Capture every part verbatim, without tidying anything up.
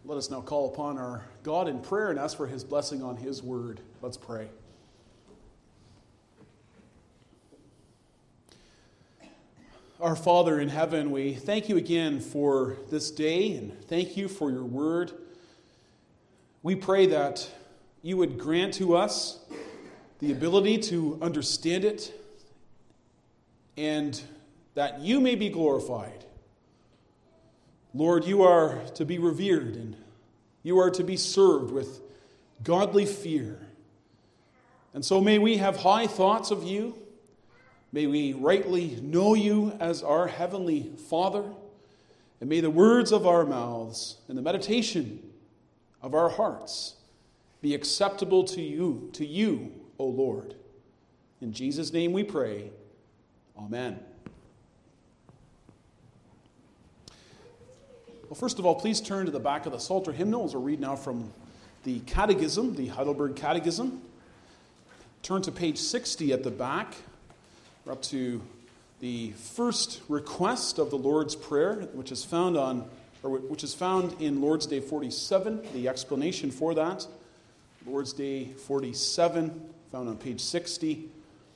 Let us now call upon our God in prayer and ask for his blessing on his word. Let's pray. Our Father in heaven, we thank you again for this day and thank you for your word. We pray that you would grant to us the ability to understand it and that you may be glorified. Lord, you are to be revered and you are to be served with godly fear. And so may we have high thoughts of you. May we rightly know you as our heavenly Father. And may the words of our mouths and the meditation of our hearts be acceptable to you, to you, O Lord. In Jesus' name we pray. Amen. Well, first of all, please turn to the back of the Psalter hymnal as we'll read now from the Catechism, the Heidelberg Catechism. Turn to page sixty at the back. We're up to the first request of the Lord's Prayer, which is found on, or which is found in Lord's Day forty-seven. The explanation for that, Lord's Day forty-seven, found on page sixty,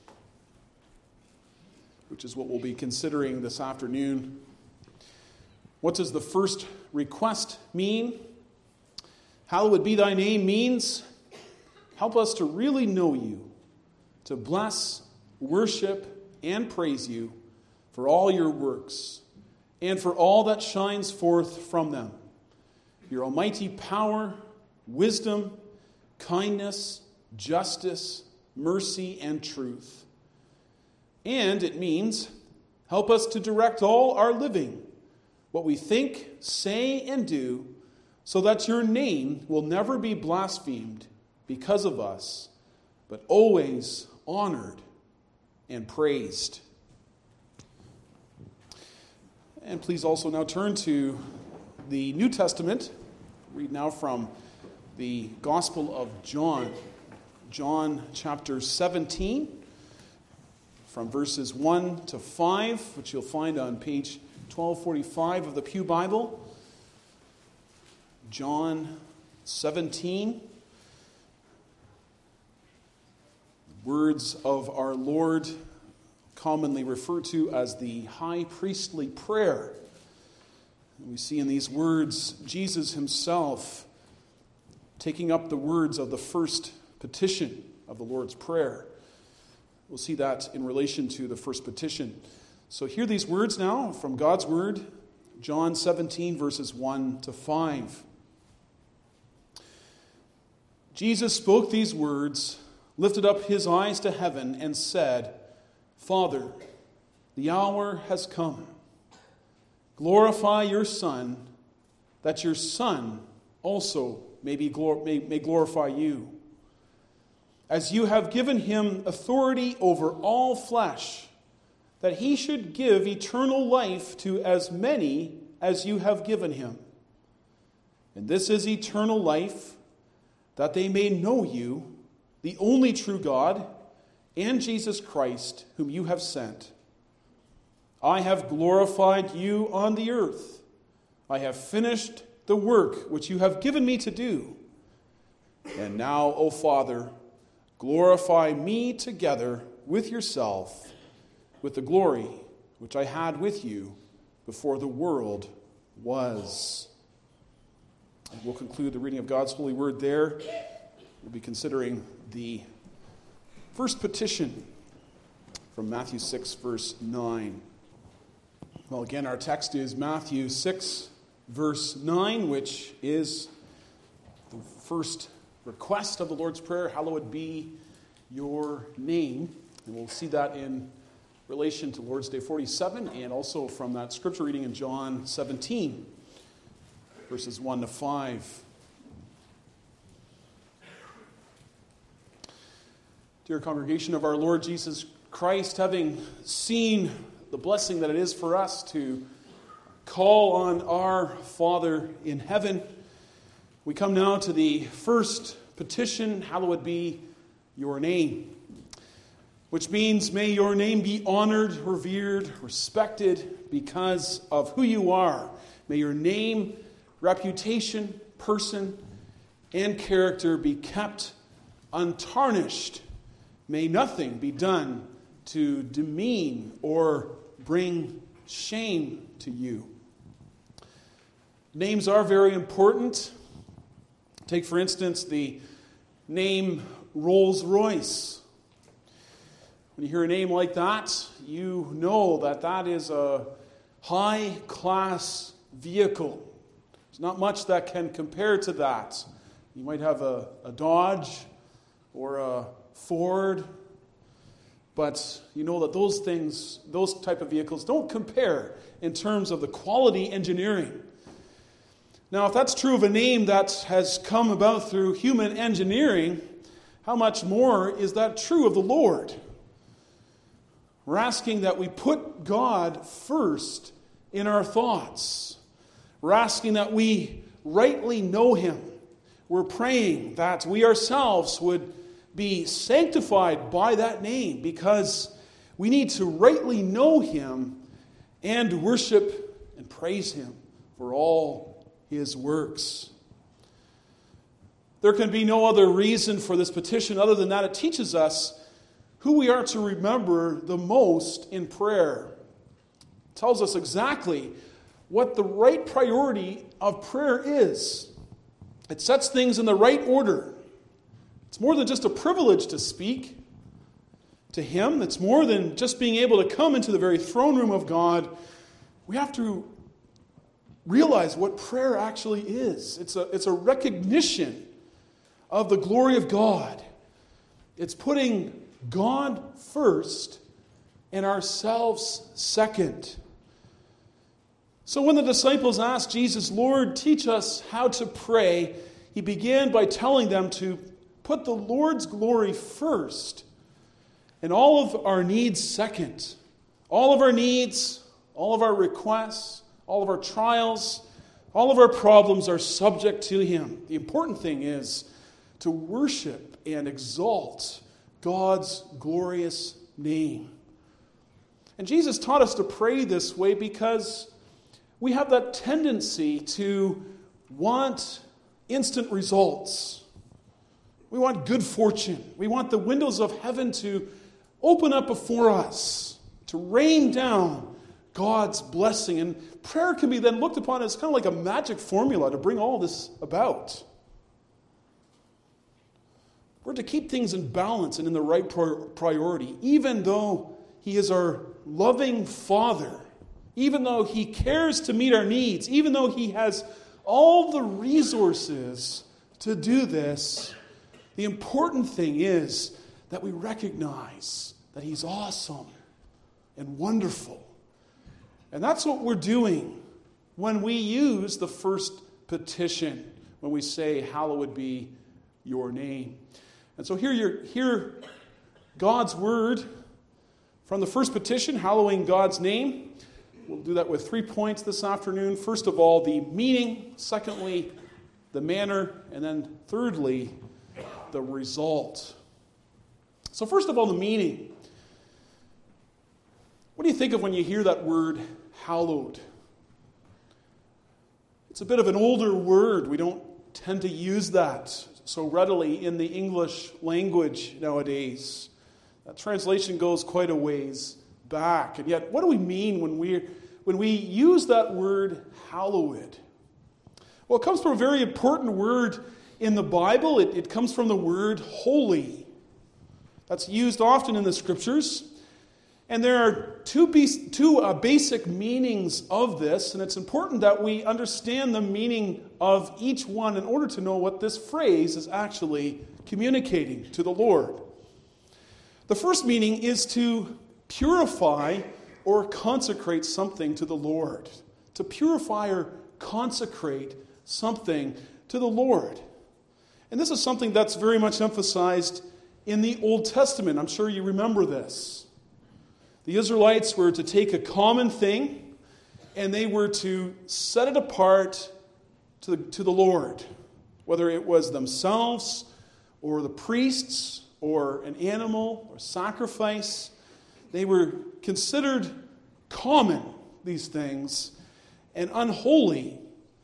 which is what we'll be considering this afternoon. What does the first request mean? Hallowed be thy name means, help us to really know you, to bless, worship, and praise you for all your works, and for all that shines forth from them. Your almighty power, wisdom, kindness, justice, mercy, and truth. And it means, help us to direct all our living, what we think, say, and do, so that your name will never be blasphemed because of us, but always honored and praised. And please also now turn to the New Testament. Read now from the Gospel of John, John chapter seventeen, from verses one to five, which you'll find on page twelve forty-five of the Pew Bible. John seventeen. Words of our Lord, commonly referred to as the high priestly prayer. We see in these words Jesus himself taking up the words of the first petition of the Lord's Prayer. We'll see that in relation to the first petition. So hear these words now from God's Word, John seventeen, verses one to five. Jesus spoke these words, lifted up his eyes to heaven, and said, Father, the hour has come. Glorify your Son, that your Son also may, be glor- may, may glorify you. As you have given him authority over all flesh, that he should give eternal life to as many as you have given him. And this is eternal life, that they may know you, the only true God, and Jesus Christ, whom you have sent. I have glorified you on the earth. I have finished the work which you have given me to do. And now, O Father, glorify me together with yourself, with the glory which I had with you before the world was. And we'll conclude the reading of God's holy word there. We'll be considering the first petition from Matthew six, verse nine. Well, again, our text is Matthew six, verse nine, which is the first request of the Lord's Prayer, hallowed be your name. And we'll see that in relation to Lord's Day forty-seven and also from that scripture reading in John seventeen, verses one to five. Dear congregation of our Lord Jesus Christ, having seen the blessing that it is for us to call on our Father in heaven, we come now to the first petition, hallowed be your name, which means may your name be honored, revered, respected because of who you are. May your name, reputation, person, and character be kept untarnished. May nothing be done to demean or bring shame to you. Names are very important. Take, for instance, the name Rolls-Royce. When you hear a name like that, you know that that is a high-class vehicle. There's not much that can compare to that. You might have a, a Dodge or a Ford, but you know that those things, those type of vehicles don't compare in terms of the quality engineering. Now, if that's true of a name that has come about through human engineering, how much more is that true of the Lord? We're asking that we put God first in our thoughts. We're asking that we rightly know Him. We're praying that we ourselves would be sanctified by that name, because we need to rightly know Him and worship and praise Him for all His works. There can be no other reason for this petition other than that it teaches us who we are to remember the most in prayer. It tells us exactly what the right priority of prayer is. It sets things in the right order. It's more than just a privilege to speak to Him. It's more than just being able to come into the very throne room of God. We have to realize what prayer actually is. It's a, it's a recognition of the glory of God. It's putting God first and ourselves second. So when the disciples asked Jesus, "Lord, teach us how to pray," He began by telling them to put the Lord's glory first and all of our needs second. All of our needs, all of our requests, all of our trials, all of our problems are subject to Him. The important thing is to worship and exalt God's glorious name. And Jesus taught us to pray this way because we have that tendency to want instant results. We want good fortune. We want the windows of heaven to open up before us, to rain down God's blessing. And prayer can be then looked upon as kind of like a magic formula to bring all this about. We're to keep things in balance and in the right priority, even though He is our loving Father, even though He cares to meet our needs, even though He has all the resources to do this. The important thing is that we recognize that He's awesome and wonderful. And that's what we're doing when we use the first petition, when we say, "Hallowed be your name." And so here you hear God's word from the first petition, hallowing God's name. We'll do that with three points this afternoon. First of all, the meaning. Secondly, the manner. And then thirdly, the result. So first of all, the meaning. What do you think of when you hear that word, hallowed? It's a bit of an older word. We don't tend to use that so readily in the English language nowadays. That translation goes quite a ways back. And yet, what do we mean when we when we use that word hallowed? Well, it comes from a very important word in the Bible. It, it comes from the word holy. That's used often in the Scriptures. And there are two, be- two uh, basic meanings of this, and it's important that we understand the meaning of each one in order to know what this phrase is actually communicating to the Lord. The first meaning is to purify or consecrate something to the Lord. To purify or consecrate something to the Lord. And this is something that's very much emphasized in the Old Testament. I'm sure you remember this. The Israelites were to take a common thing and they were to set it apart to the, to the Lord. Whether it was themselves or the priests or an animal or sacrifice, they were considered common, these things, and unholy.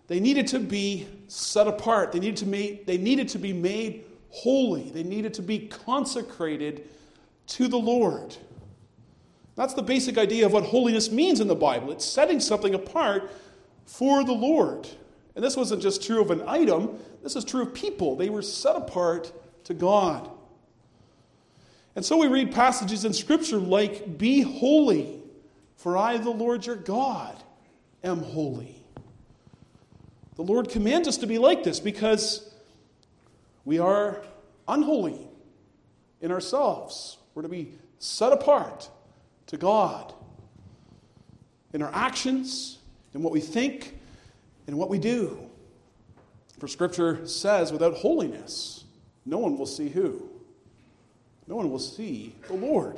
They needed to be set apart. They needed to make, they needed to be made holy. They needed to be consecrated to the Lord. That's the basic idea of what holiness means in the Bible. It's setting something apart for the Lord. And this wasn't just true of an item. This is true of people. They were set apart to God. And so we read passages in Scripture like, "Be holy, for I, the Lord your God, am holy." The Lord commands us to be like this because we are unholy in ourselves. We're to be set apart to God in our actions, in what we think, in what we do. For Scripture says, without holiness, no one will see who? No one will see the Lord.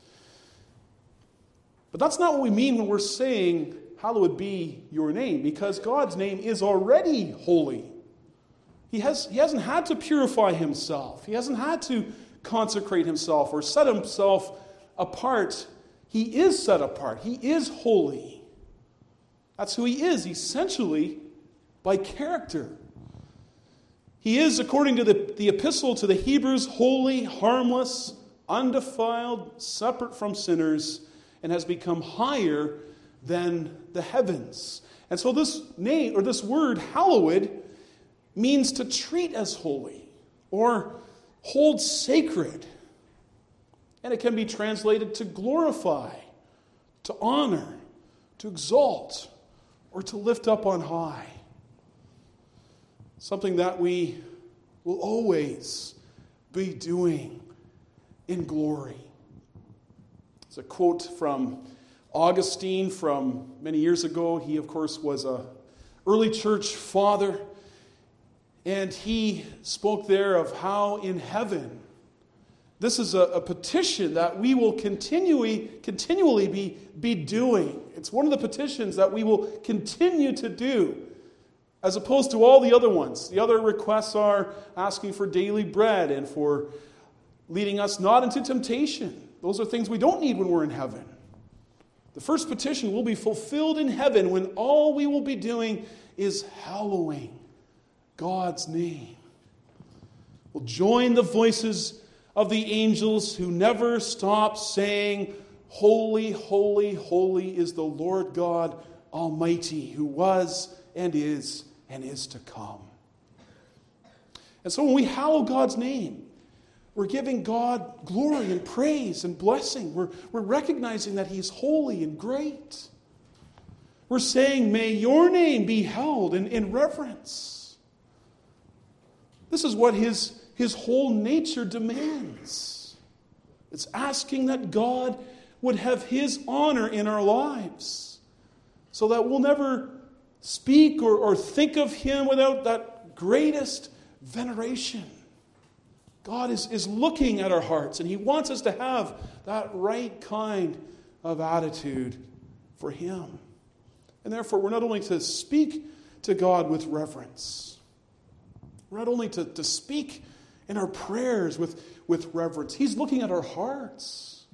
But that's not what we mean when we're saying, "Hallowed be your name," because God's name is already holy. He, has, he hasn't had to purify himself. He hasn't had to consecrate himself or set himself apart. He is set apart. He is holy. That's who he is, essentially, by character. He is, according to the, the epistle to the Hebrews, holy, harmless, undefiled, separate from sinners, and has become higher than the heavens. And so this name, or this word, hallowed, means to treat as holy or hold sacred. And it can be translated to glorify, to honor, to exalt, or to lift up on high. Something that we will always be doing in glory. It's a quote from Augustine from many years ago. He, of course, was an early church father. And he spoke there of how in heaven, this is a, a petition that we will continually, continually be, be doing. It's one of the petitions that we will continue to do, as opposed to all the other ones. The other requests are asking for daily bread and for leading us not into temptation. Those are things we don't need when we're in heaven. The first petition will be fulfilled in heaven when all we will be doing is hallowing God's name. We'll join the voices of the angels who never stop saying, "Holy, holy, holy is the Lord God Almighty, who was and is and is to come." And so when we hallow God's name, we're giving God glory and praise and blessing. We're, we're recognizing that He's holy and great. We're saying, "May your name be held in, in reverence." This is what his, his whole nature demands. It's asking that God would have His honor in our lives so that we'll never speak or, or think of Him without that greatest veneration. God is, is looking at our hearts, and He wants us to have that right kind of attitude for Him. And therefore, we're not only to speak to God with reverence, we're not only to, to speak in our prayers with, with reverence. He's looking at our hearts.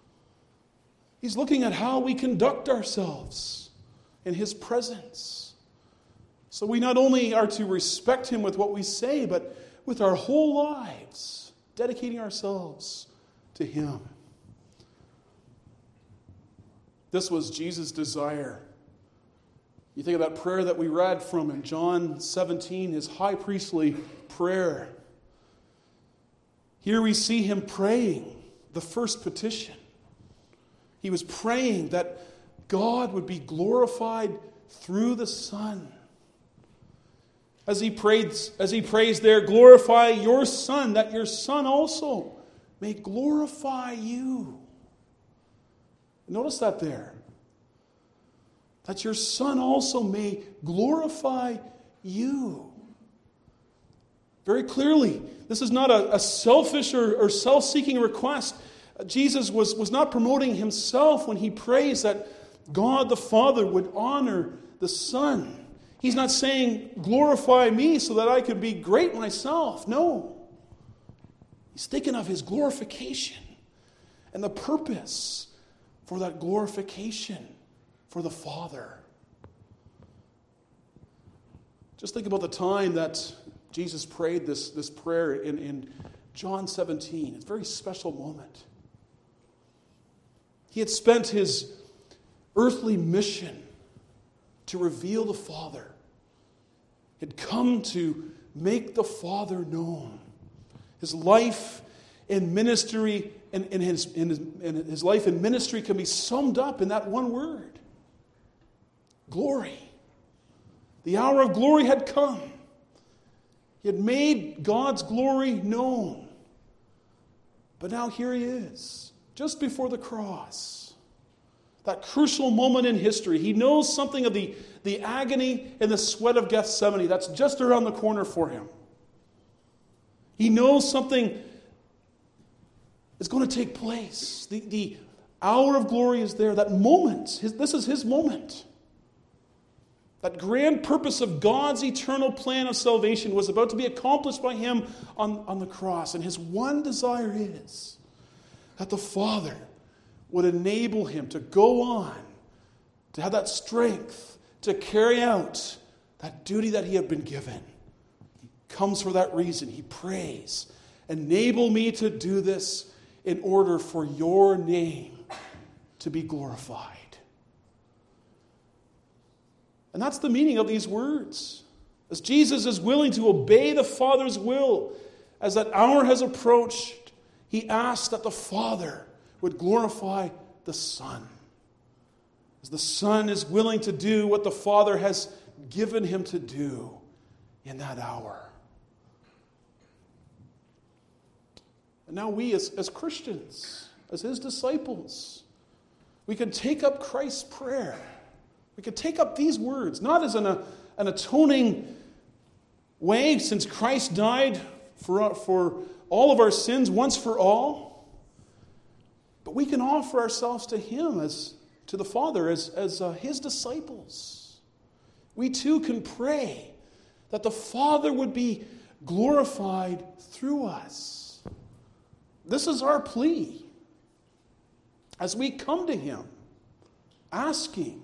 He's looking at how we conduct ourselves in His presence. So we not only are to respect Him with what we say, but with our whole lives, dedicating ourselves to Him. This was Jesus' desire. You think of that prayer that we read from in John seventeen, His high priestly prayer. Here we see Him praying the first petition. He was praying that God would be glorified through the Son. As he prayed, as he prays there, "Glorify your Son, that your Son also may glorify you." Notice that there. That your Son also may glorify you. Very clearly, this is not a, a selfish or, or self-seeking request. Jesus was, was not promoting Himself when He prays that God the Father would honor the Son. He's not saying, "Glorify me so that I could be great myself." No. He's thinking of His glorification and the purpose for that glorification for the Father. Just think about the time that Jesus prayed this, this prayer in, in John seventeen. It's a very special moment. He had spent his earthly mission to reveal the Father. He had come to make the Father known. His life in ministry and in his, in his, in his life in ministry can be summed up in that one word. Glory. The hour of glory had come. He had made God's glory known. But now here he is, just before the cross. That crucial moment in history. He knows something of the, the agony and the sweat of Gethsemane that's just around the corner for him. He knows something is going to take place. The, the hour of glory is there. That moment, his, this is his moment. That grand purpose of God's eternal plan of salvation was about to be accomplished by him on, on the cross. And his one desire is that the Father would enable him to go on, to have that strength, to carry out that duty that he had been given. He comes for that reason. He prays, enable me to do this in order for your name to be glorified. And that's the meaning of these words. As Jesus is willing to obey the Father's will, as that hour has approached, he asks that the Father would glorify the Son. As the Son is willing to do what the Father has given him to do in that hour. And now we as, as Christians, as his disciples, we can take up Christ's prayer. We can take up these words, not as an, uh, an atoning way, since Christ died for, for all of our sins once for all, but we can offer ourselves to him, as to the Father, as, as uh, his disciples. We too can pray that the Father would be glorified through us. This is our plea as we come to him, asking,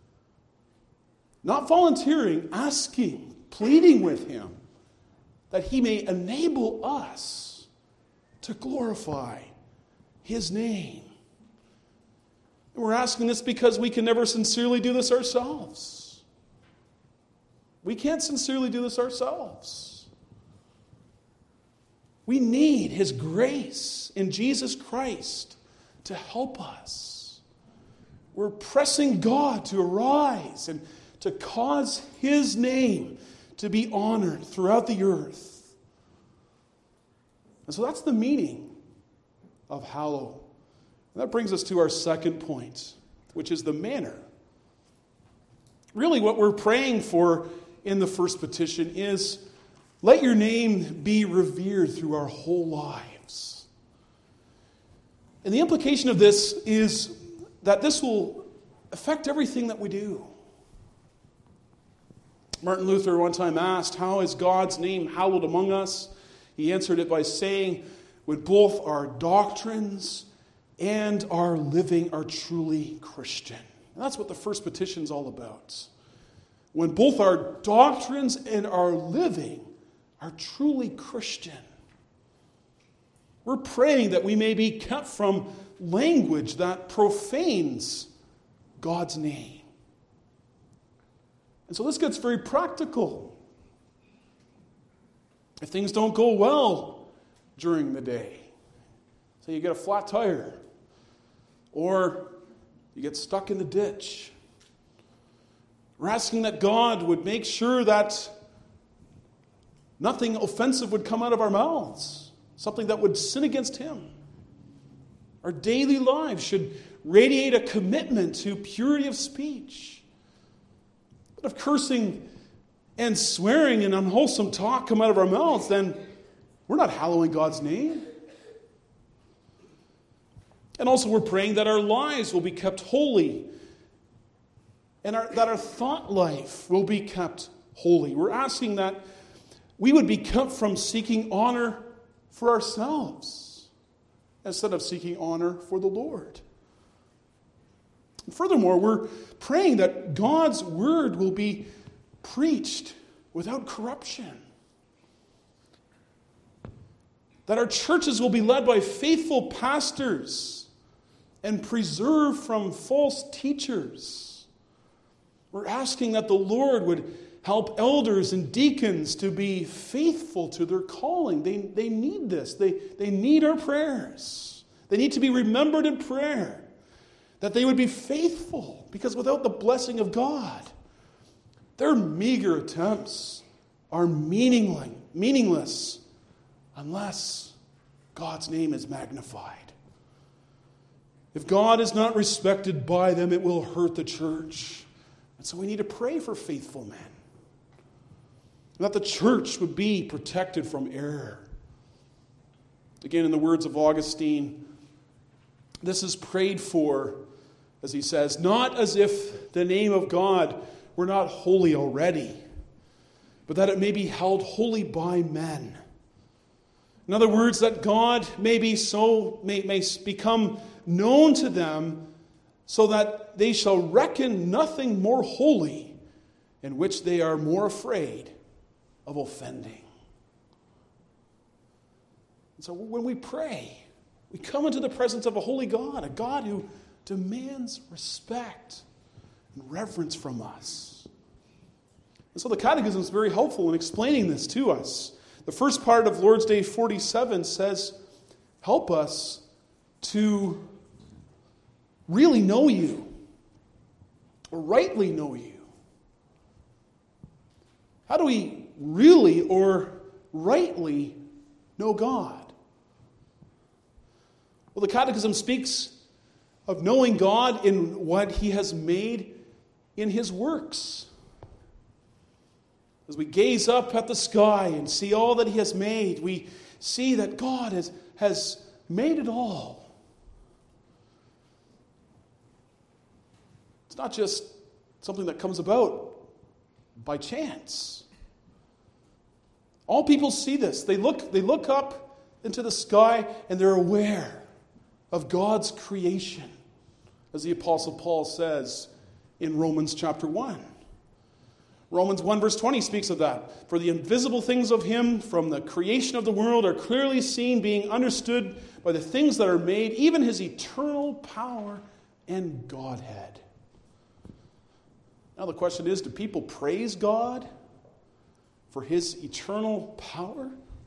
not volunteering, asking, pleading with him that he may enable us to glorify his name. And we're asking this because we can never sincerely do this ourselves. We can't sincerely do this ourselves. We need his grace in Jesus Christ to help us. We're pressing God to arise and to cause his name to be honored throughout the earth. And so that's the meaning of hallow. And that brings us to our second point, which is the manner. Really what we're praying for in the first petition is, let your name be revered through our whole lives. And the implication of this is that this will affect everything that we do. Martin Luther one time asked, how is God's name hallowed among us? He answered it by saying, when both our doctrines and our living are truly Christian. And that's what the first petition is all about. When both our doctrines and our living are truly Christian. We're praying that we may be kept from language that profanes God's name. And so this gets very practical. If things don't go well during the day, say you get a flat tire, or you get stuck in the ditch, we're asking that God would make sure that nothing offensive would come out of our mouths, something that would sin against him. Our daily lives should radiate a commitment to purity of speech. But if cursing and swearing and unwholesome talk come out of our mouths, then we're not hallowing God's name. And also we're praying that our lives will be kept holy and our, that our thought life will be kept holy. We're asking that we would be kept from seeking honor for ourselves instead of seeking honor for the Lord. And furthermore, we're praying that God's word will be preached without corruption. That our churches will be led by faithful pastors and preserved from false teachers. We're asking that the Lord would help elders and deacons to be faithful to their calling. They, they need this. They, they need our prayers. They need to be remembered in prayer. That they would be faithful, because without the blessing of God, their meager attempts are meaningless, meaningless unless God's name is magnified. If God is not respected by them, it will hurt the church. And so we need to pray for faithful men. That the church would be protected from error. Again, in the words of Augustine, this is prayed for, as he says, not as if the name of God were not holy already, but that it may be held holy by men. In other words, that God may be so may, may become known to them, so that they shall reckon nothing more holy, in which they are more afraid of offending. And so when we pray, we come into the presence of a holy God, a God who demands respect and reverence from us. And so the Catechism is very helpful in explaining this to us. The first part of Lord's Day forty-seven says, help us to really know you, or rightly know you. How do we really or rightly know God? Well, the Catechism speaks of knowing God in what He has made in His works. As we gaze up at the sky and see all that He has made, we see that God has, has made it all. It's not just something that comes about by chance. All people see this. They look, they look up into the sky and they're aware of God's creation, as the Apostle Paul says in Romans chapter one. Romans one verse twenty speaks of that. For the invisible things of Him from the creation of the world are clearly seen, being understood by the things that are made, even His eternal power and Godhead. Now the question is, do people praise God for His eternal power?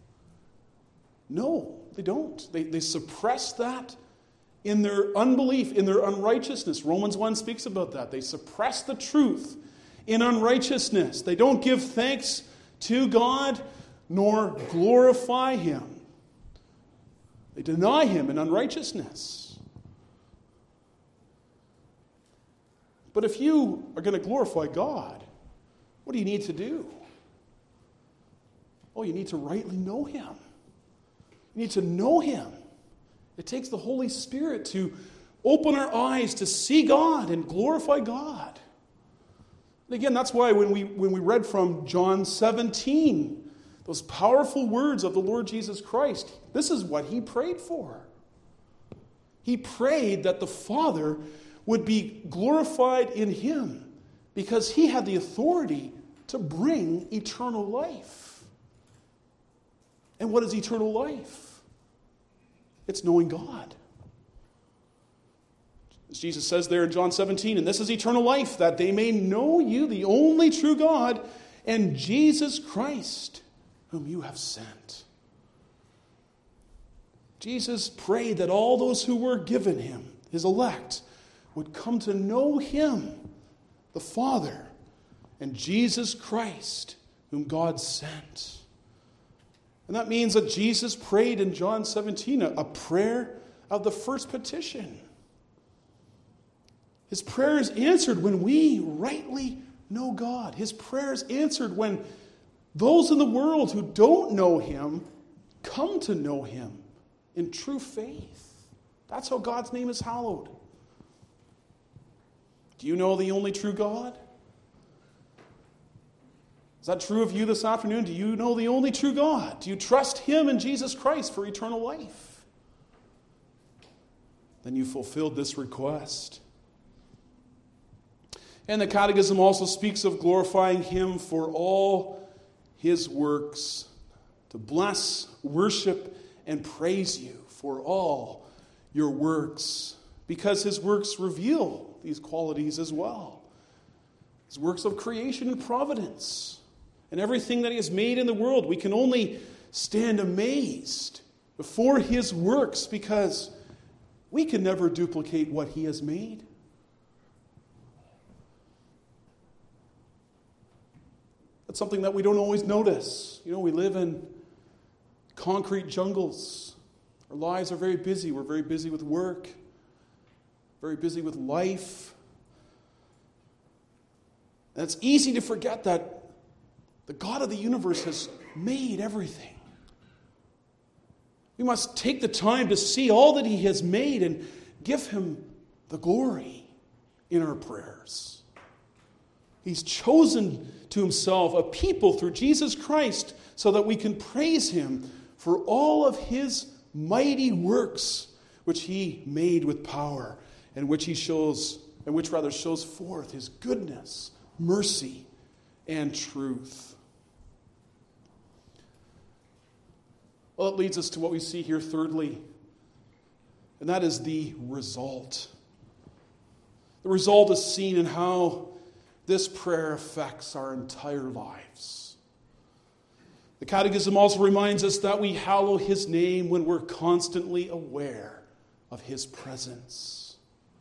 No, they don't. They, they suppress that in their unbelief, in their unrighteousness. Romans one speaks about that. They suppress the truth in unrighteousness. They don't give thanks to God nor glorify Him. They deny Him in unrighteousness. But if you are going to glorify God, what do you need to do? Oh, you need to rightly know Him. You need to know Him. It takes the Holy Spirit to open our eyes to see God and glorify God. And again, that's why when we when we read from John seventeen, those powerful words of the Lord Jesus Christ, this is what He prayed for. He prayed that the Father would be glorified in Him because He had the authority to bring eternal life. And what is eternal life? It's knowing God. As Jesus says there in John seventeen, and this is eternal life, that they may know you, the only true God, and Jesus Christ, whom you have sent. Jesus prayed that all those who were given Him, His elect, would come to know Him, the Father, and Jesus Christ, whom God sent. And that means that Jesus prayed in John seventeen a, a prayer of the first petition. His prayer is answered when we rightly know God. His prayer is answered when those in the world who don't know Him come to know Him in true faith. That's how God's name is hallowed. Do you know the only true God? Is that true of you this afternoon? Do you know the only true God? Do you trust Him and Jesus Christ for eternal life? Then you fulfilled this request. And the Catechism also speaks of glorifying Him for all his works, to bless, worship, and praise you for all your works, because his works reveal these qualities as well. His works of creation and providence, and everything that he has made in the world. We can only stand amazed before his works because we can never duplicate what he has made. That's something that we don't always notice. You know, we live in concrete jungles. Our lives are very busy. We're very busy with work, very busy with life. And it's easy to forget that the God of the universe has made everything. We must take the time to see all that he has made and give him the glory in our prayers. He's chosen to himself a people through Jesus Christ so that we can praise him for all of his mighty works which he made with power and which he shows, and which rather shows forth his goodness, mercy, and truth. Well, it leads us to what we see here thirdly, and that is the result. The result is seen in how this prayer affects our entire lives. The Catechism also reminds us that we hallow his name when we're constantly aware of his presence.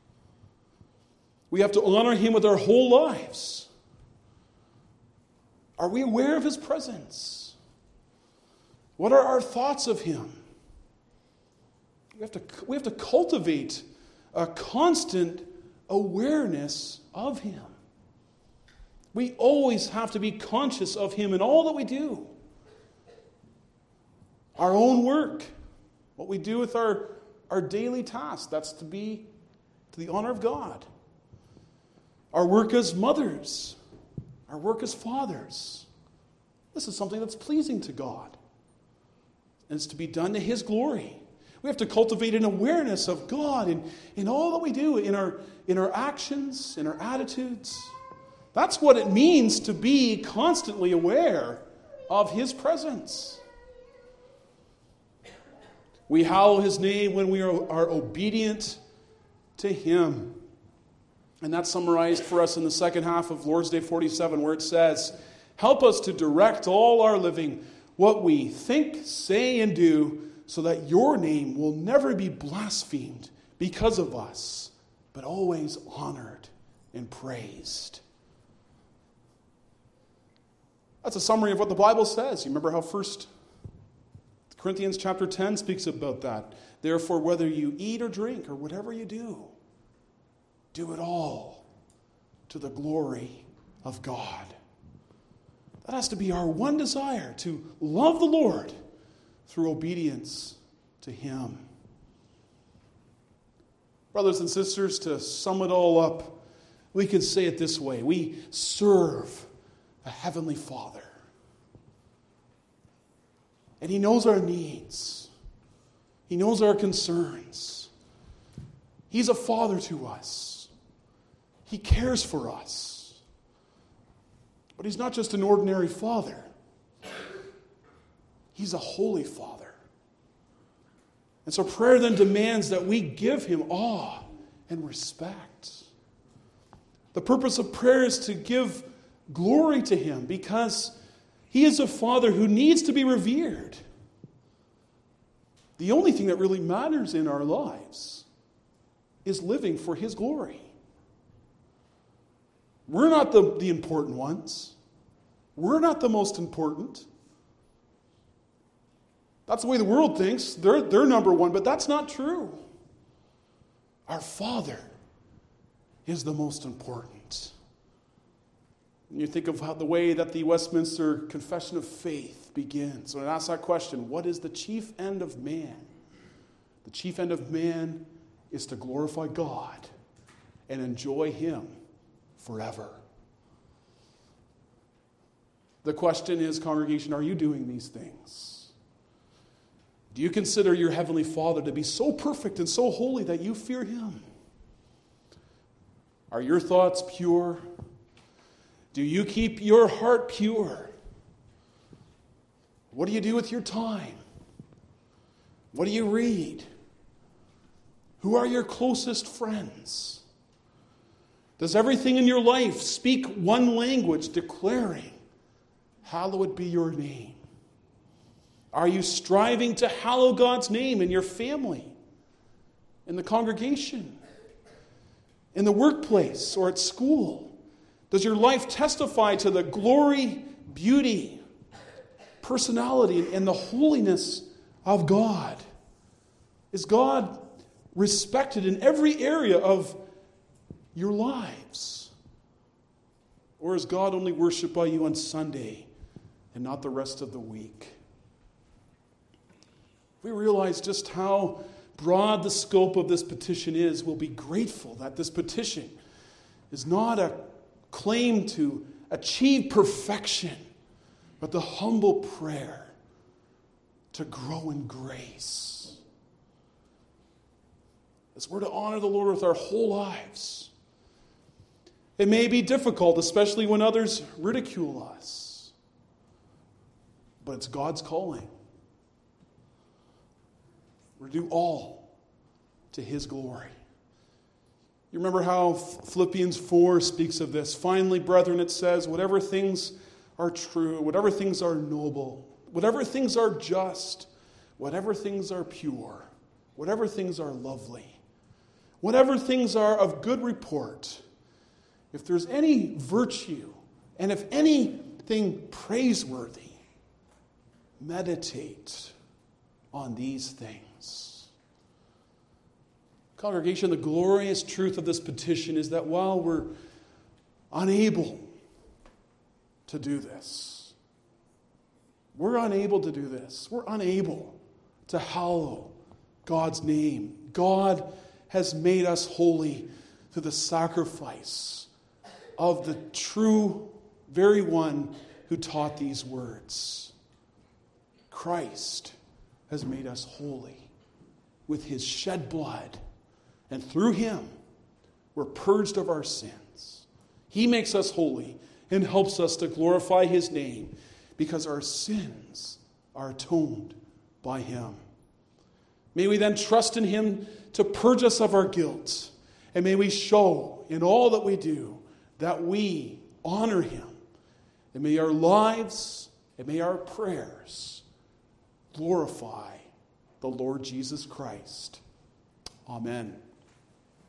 We have to honor him with our whole lives. Are we aware of his presence? What are our thoughts of him? We have to, we have to cultivate a constant awareness of him. We always have to be conscious of him in all that we do. Our own work, what we do with our, our daily tasks, that's to be to the honor of God. Our work as mothers, our work as fathers. This is something that's pleasing to God. And it's to be done to his glory. We have to cultivate an awareness of God in, in all that we do, in our, in our actions, in our attitudes. That's what it means to be constantly aware of his presence. We hallow his name when we are, are obedient to him. And that's summarized for us in the second half of Lord's Day forty-seven, where it says, help us to direct all our living, what we think, say, and do, so that your name will never be blasphemed because of us, but always honored and praised. That's a summary of what the Bible says. You remember how First Corinthians chapter ten speaks about that. Therefore, whether you eat or drink or whatever you do, do it all to the glory of God. That has to be our one desire, to love the Lord through obedience to him. Brothers and sisters, to sum it all up, we can say it this way. We serve a heavenly Father. And he knows our needs. He knows our concerns. He's a father to us. He cares for us. But he's not just an ordinary father. He's a holy Father. And so prayer then demands that we give him awe and respect. The purpose of prayer is to give glory to him because he is a Father who needs to be revered. The only thing that really matters in our lives is living for his glory. We're not the, the important ones. We're not the most important. That's the way the world thinks. They're, they're number one, but that's not true. Our Father is the most important. And you think of how the way that the Westminster Confession of Faith begins. When it asks that question, what is the chief end of man? The chief end of man is to glorify God and enjoy him forever. The question is, congregation, are you doing these things? Do you consider your Heavenly Father to be so perfect and so holy that you fear him? Are your thoughts pure? Do you keep your heart pure? What do you do with your time? What do you read? Who are your closest friends? Does everything in your life speak one language, declaring, hallowed be your name? Are you striving to hallow God's name in your family, in the congregation, in the workplace, or at school? Does your life testify to the glory, beauty, personality, and the holiness of God? Is God respected in every area of your lives? Or is God only worshipped by you on Sunday and not the rest of the week? We realize just how broad the scope of this petition is. We'll be grateful that this petition is not a claim to achieve perfection, but the humble prayer to grow in grace. As we're to honor the Lord with our whole lives. It may be difficult, especially when others ridicule us, but it's God's calling. We're to do all to His glory. You remember how Philippians four speaks of this. Finally, brethren, it says, whatever things are true, whatever things are noble, whatever things are just, whatever things are pure, whatever things are lovely, whatever things are of good report, if there's any virtue, and if anything praiseworthy, meditate on these things. Congregation, the glorious truth of this petition is that while we're unable to do this, we're unable to do this. We're unable to hallow God's name. God has made us holy through the sacrifice of the true, very one who taught these words. Christ has made us holy with His shed blood. And through Him, we're purged of our sins. He makes us holy and helps us to glorify His name because our sins are atoned by Him. May we then trust in Him to purge us of our guilt. And may we show in all that we do that we honor Him. And may our lives and may our prayers glorify the Lord Jesus Christ. Amen.